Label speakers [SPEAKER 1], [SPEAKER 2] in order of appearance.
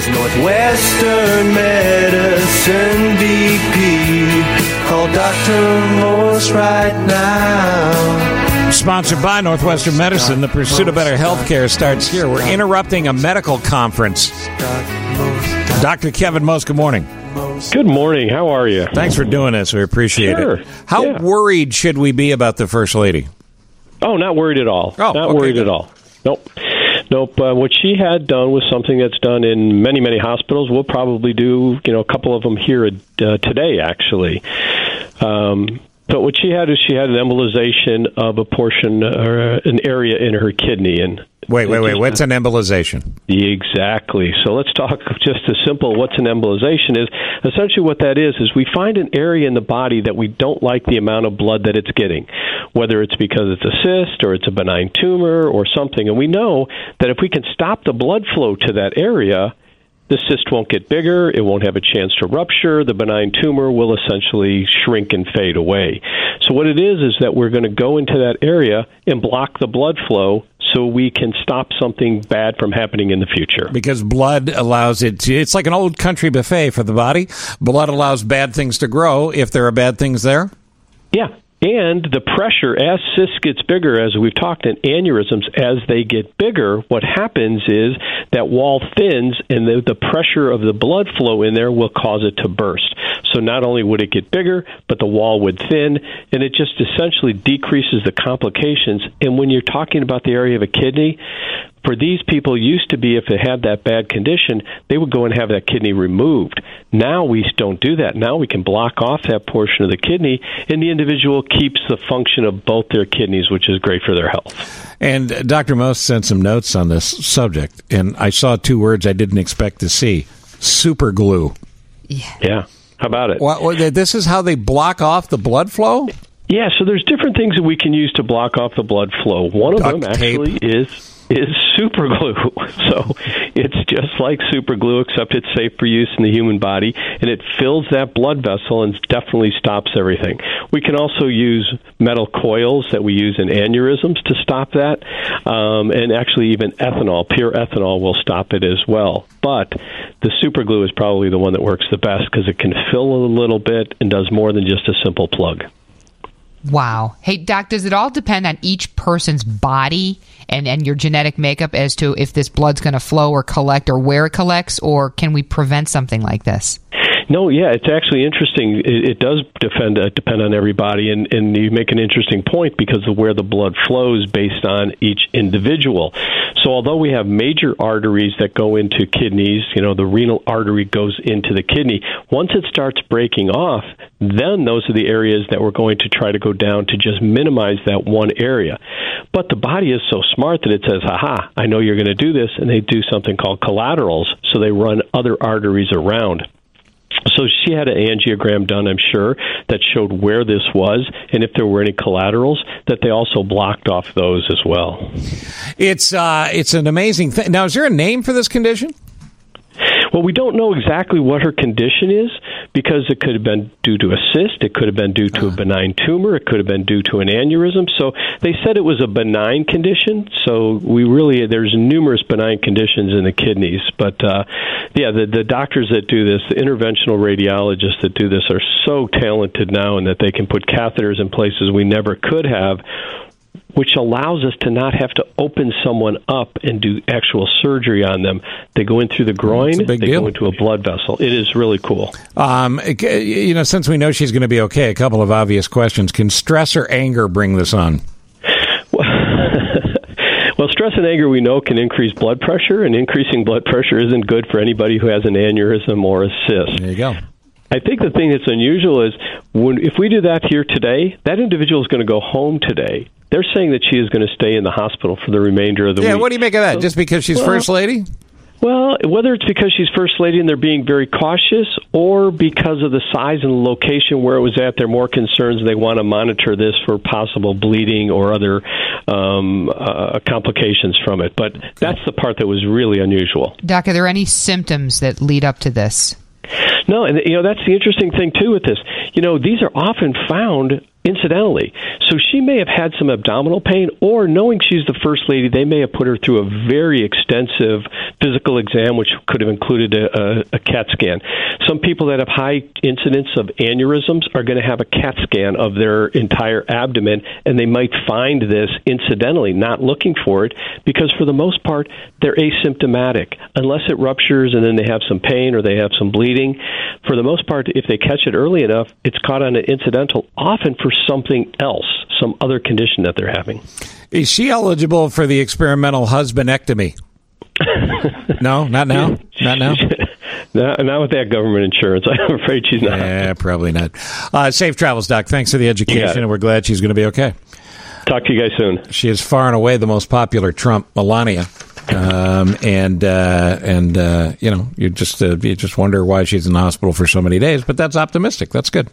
[SPEAKER 1] is Northwestern Medicine BP. Call Dr. Morse right now.
[SPEAKER 2] Sponsored by Northwestern Medicine, the pursuit of better health care starts here. We're interrupting a medical conference. Dr. Kevin Mose, good morning.
[SPEAKER 3] Good morning. How are you?
[SPEAKER 2] Thanks for doing this. We appreciate it. How worried should we be about the First Lady?
[SPEAKER 3] Oh, not worried at all. Not worried at all. Nope. What she had done was something that's done in many, many hospitals. We'll probably do, a couple of them here today, actually. But what she had is she had an embolization of a portion or an area in her kidney. And
[SPEAKER 2] Wait. What's an embolization?
[SPEAKER 3] Exactly. So let's talk just as simple. What's an embolization is essentially what that is we find an area in the body that we don't like the amount of blood that it's getting, whether it's because it's a cyst or it's a benign tumor or something. And we know that if we can stop the blood flow to that area, the cyst won't get bigger, it won't have a chance to rupture, the benign tumor will essentially shrink and fade away. So what it is that we're going to go into that area and block the blood flow so we can stop something bad from happening in the future.
[SPEAKER 2] Because blood allows it to, it's like an old country buffet for the body. Blood allows bad things to grow if there are bad things there?
[SPEAKER 3] Yeah. And the pressure, as cyst gets bigger, as we've talked in aneurysms, as they get bigger, what happens is that wall thins and the pressure of the blood flow in there will cause it to burst. So not only would it get bigger, but the wall would thin, and it just essentially decreases the complications. And when you're talking about the area of a kidney, for these people used to be if they had that bad condition, they would go and have that kidney removed. Now we don't do that. Now we can block off that portion of the kidney, and the individual keeps the function of both their kidneys, which is great for their health.
[SPEAKER 2] And Dr. Most sent some notes on this subject, and I saw two words I didn't expect to see. Super glue.
[SPEAKER 3] Yeah. How about it?
[SPEAKER 2] Well, this is how they block off the blood flow?
[SPEAKER 3] Yeah, so there's different things that we can use to block off the blood flow. One of them actually is super glue. So it's just like super glue, except it's safe for use in the human body, and it fills that blood vessel and definitely stops everything. We can also use metal coils that we use in aneurysms to stop that, and actually even ethanol, pure ethanol, will stop it as well. But the super glue is probably the one that works the best because it can fill a little bit and does more than just a simple plug.
[SPEAKER 4] Wow. Hey, Doc, does it all depend on each person's body and your genetic makeup as to if this blood's going to flow or collect or where it collects, or can we prevent something like this?
[SPEAKER 3] No, yeah, it's actually interesting. It does depend on everybody, and you make an interesting point because of where the blood flows based on each individual. So although we have major arteries that go into kidneys, the renal artery goes into the kidney, once it starts breaking off, then those are the areas that we're going to try to go down to just minimize that one area. But the body is so smart that it says, aha, I know you're going to do this, and they do something called collaterals, so they run other arteries around. So she had an angiogram done, I'm sure, that showed where this was, and if there were any collaterals, that they also blocked off those as well.
[SPEAKER 2] It's an amazing thing. Now, is there a name for this condition?
[SPEAKER 3] Well, we don't know exactly what her condition is because it could have been due to a cyst, it could have been due to a benign tumor, it could have been due to an aneurysm. So they said it was a benign condition. So there's numerous benign conditions in the kidneys. But the doctors that do this, the interventional radiologists that do this are so talented now in that they can put catheters in places we never could have, which allows us to not have to open someone up and do actual surgery on them. They go in through the groin, they go into a blood vessel. It is really cool.
[SPEAKER 2] Since we know she's going to be okay, a couple of obvious questions. Can stress or anger bring this on?
[SPEAKER 3] Well, stress and anger we know can increase blood pressure, and increasing blood pressure isn't good for anybody who has an aneurysm or a cyst.
[SPEAKER 2] There you go.
[SPEAKER 3] I think the thing that's unusual is if we do that here today, that individual is going to go home today. They're saying that she is going to stay in the hospital for the remainder of the week.
[SPEAKER 2] Yeah, what do you make of that? So, just because she's First Lady?
[SPEAKER 3] Well, whether it's because she's First Lady and they're being very cautious, or because of the size and the location where it was at, they're more concerned. They want to monitor this for possible bleeding or other complications from it. But that's the part that was really unusual.
[SPEAKER 4] Doc, are there any symptoms that lead up to this?
[SPEAKER 3] No, and that's the interesting thing, too, with this. These are often found incidentally. So she may have had some abdominal pain, or knowing she's the first lady, they may have put her through a very extensive physical exam, which could have included a CAT scan. Some people that have high incidence of aneurysms are going to have a CAT scan of their entire abdomen, and they might find this incidentally, not looking for it, because for the most part, they're asymptomatic. Unless it ruptures and then they have some pain or they have some bleeding, for the most part, if they catch it early enough, it's caught on an incidental, often for something else, some other condition that they're having.
[SPEAKER 2] Is she eligible for the experimental husbandectomy? No, not now? Not now?
[SPEAKER 3] Not with that government insurance. I'm afraid she's not.
[SPEAKER 2] Yeah, probably not. Safe travels, Doc. Thanks for the education, and we're glad she's going to be okay.
[SPEAKER 3] Talk to you guys soon.
[SPEAKER 2] She is far and away the most popular Trump, Melania. You just wonder why she's in the hospital for so many days, but that's optimistic. That's good.